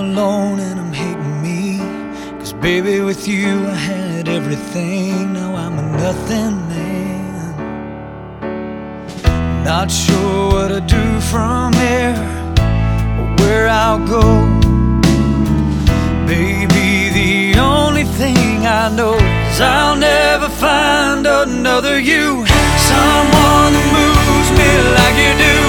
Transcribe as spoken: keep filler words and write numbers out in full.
alone and I'm hating me, 'cause baby with you I had everything. Now I'm a nothing man. Not sure what to do from here or where I'll go. Baby, the only thing I know is I'll never find another you, someone that moves me like you do.